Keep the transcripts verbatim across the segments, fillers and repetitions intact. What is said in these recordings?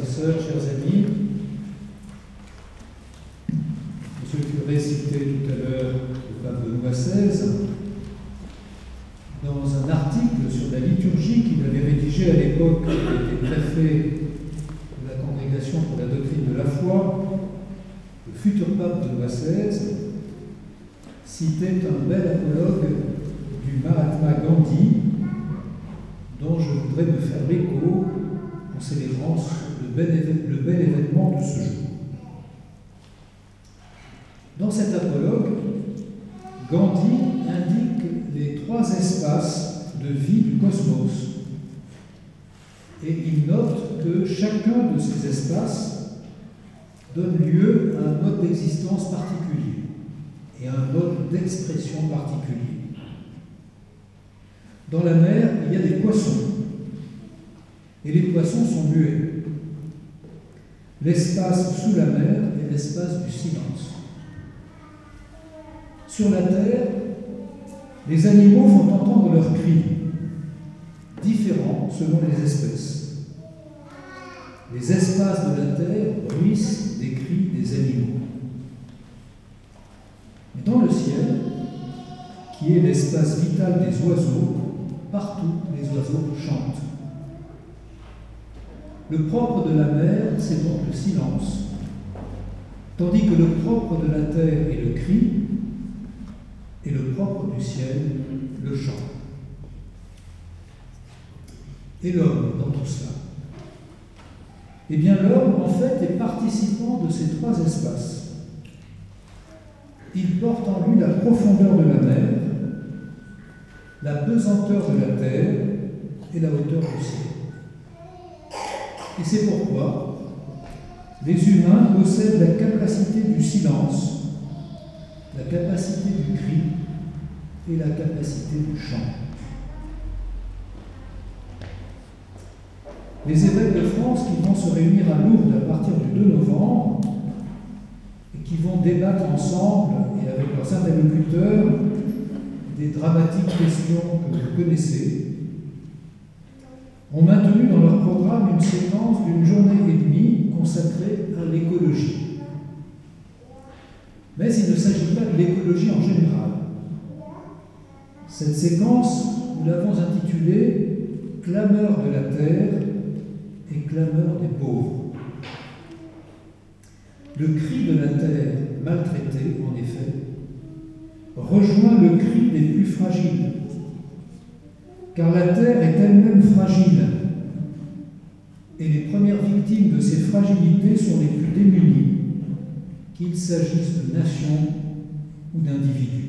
et sœurs, chers amis, Monsieur le curé citait tout à l'heure le pape Benoît seize, dans un article sur la liturgie qu'il avait rédigé à l'époque, il était préfet de la Congrégation pour la doctrine de la foi, le futur pape Benoît seize citait un bel apologue du Mahatma Gandhi, dont je voudrais me faire l'écho en célébrant le bel, le bel événement de ce jour. Dans cet apologue, Gandhi indique les trois espaces de vie du cosmos et il note que chacun de ces espaces donne lieu à un mode d'existence particulier et à un mode d'expression particulier. Dans la mer, il y a des poissons et les poissons sont muets. L'espace sous la mer est l'espace du silence. Sur la terre, les animaux font entendre leurs cris, différents selon les espèces. Les espaces de la terre bruissent des cris des animaux. Mais dans le ciel, qui est l'espace vital des oiseaux, partout les oiseaux chantent. Le propre de la mer, c'est donc le silence, tandis que le propre de la terre est le cri, et le propre du ciel, le chant. Et l'homme dans tout cela? Eh bien, l'homme, en fait, est participant de ces trois espaces. Il porte en lui la profondeur de la mer, la pesanteur de la terre et la hauteur du ciel. Et c'est pourquoi les humains possèdent la capacité du silence, la capacité du cri et la capacité du chant. Les évêques de France qui vont se réunir à Lourdes à partir du deux novembre et qui vont débattre ensemble et avec leurs interlocuteurs des dramatiques questions que vous connaissez, ont maintenu dans leur programme une séquence d'une journée et demie consacrée à l'écologie. Mais il ne s'agit pas de l'écologie en général. Cette séquence, nous l'avons intitulée « Clameur de la terre et clameur des pauvres ». Le cri de la terre maltraitée, en effet, rejoint le cri des plus fragiles, car la terre est elle-même fragile, et les premières victimes de ces fragilités sont les plus démunies, qu'il s'agisse de nations ou d'individus.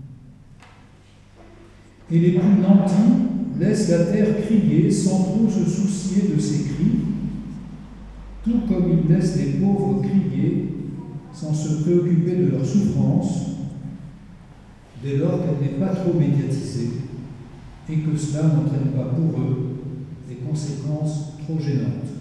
Et les plus nantis laissent la terre crier sans trop se soucier de ses cris, tout comme ils laissent les pauvres crier sans se préoccuper de leur souffrance, dès lors qu'elle n'est pas trop médiatisée et que cela n'entraîne pas pour eux des conséquences trop gênantes.